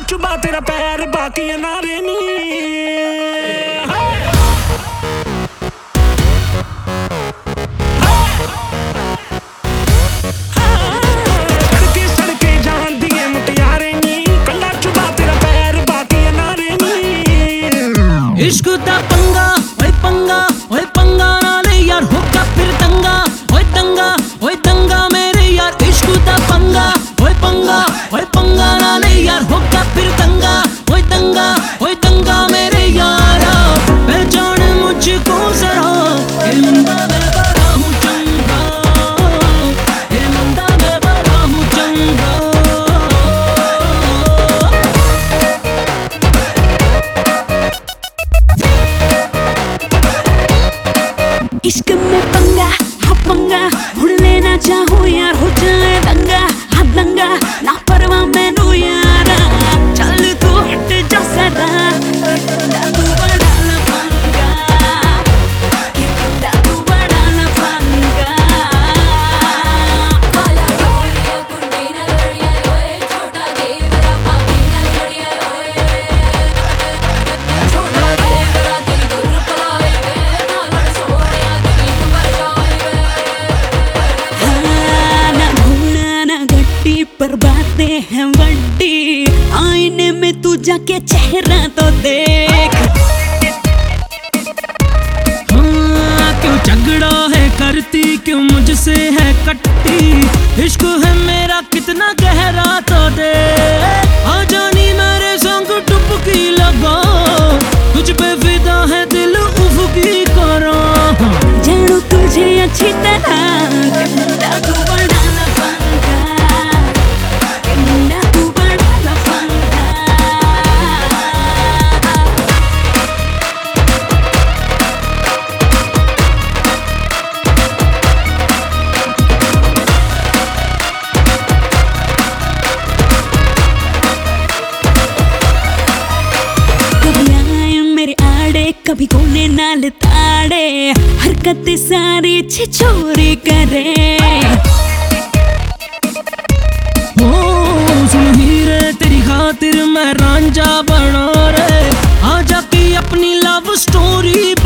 चुबा तेरा पैर बाकी नारे नी। इश्क दा पंगा ओए पंगा नाले यार होगा फिर दंगा ओए दंगा मेरे यार। इश्क दा पंगा ओए पंगा नाले यार होगा फिर दंगा ओए दंगा मेरे यार। पहचान मुझको जरा ये मुंडा मैं बड़ा हूँ चंगा, ये मुंडा मैं बड़ा हूँ चंगा। इश्क में पंगा हाँ पंगा उड़ लेना चाहूँ यार हो जाए दंगा हाँ दंगा ना परवाह मैनू यारा। चल तू हट जा सदा तू बड़ा लफंगा, तू बड़ा लफंगा। पर बातें हैं बड़ी, आईने में तू जाके चेहरा तो देख। हाँ क्यों झगड़ा है करती, क्यों मुझसे है कट्टी। इश्क है मेरा कितना गहरा तो दे, आ जानी मेरे संग डुबकी लगा। तुझ पे फिदा है दिल उफकी करो, जानू तुझे अच्छी तरह तू बड़ा कभी कोने नाल ताड़े, हरकत सारी छिछोरी करे। सुन हीरे तेरी खातिर मैं रांझा बना रे, आजा की अपनी लव स्टोरी